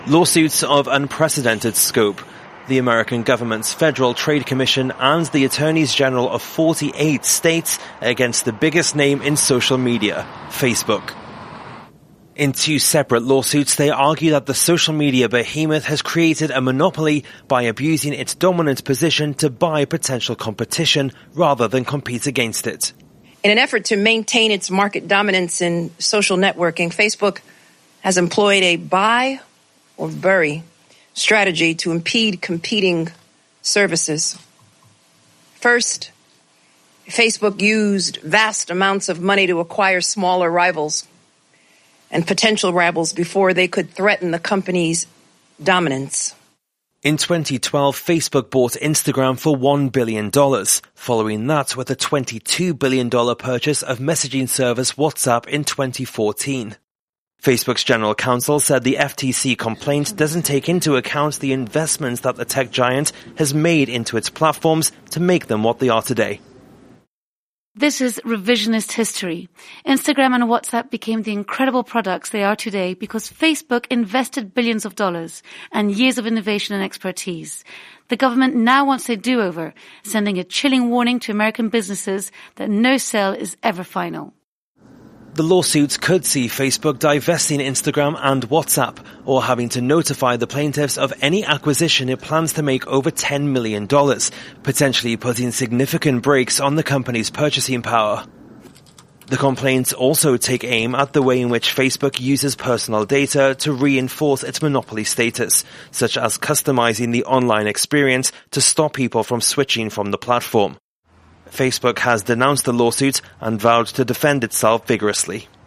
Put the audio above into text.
Lawsuits of unprecedented scope. The American government's Federal Trade Commission and the Attorneys General of 48 states against the biggest name in social media, Facebook. In two separate lawsuits, they argue that the social media behemoth has created a monopoly by abusing its dominant position to buy potential competition rather than compete against it. In an effort to maintain its market dominance in social networking, Facebook has employed a buy or bury strategy to impede competing services. First, Facebook used vast amounts of money to acquire smaller rivals and potential rivals before they could threaten the company's dominance. In 2012, Facebook bought Instagram for $1 billion, following that with a $22 billion purchase of messaging service WhatsApp in 2014. Facebook's general counsel said the FTC complaint doesn't take into account the investments that the tech giant has made into its platforms to make them what they are today. This is revisionist history. Instagram and WhatsApp became the incredible products they are today because Facebook invested billions of dollars and years of innovation and expertise. The government now wants a do-over, sending a chilling warning to American businesses that no sale is ever final. The lawsuits could see Facebook divesting Instagram and WhatsApp, or having to notify the plaintiffs of any acquisition it plans to make over $10 million, potentially putting significant brakes on the company's purchasing power. The complaints also take aim at the way in which Facebook uses personal data to reinforce its monopoly status, such as customizing the online experience to stop people from switching from the platform. Facebook has denounced the lawsuit and vowed to defend itself vigorously.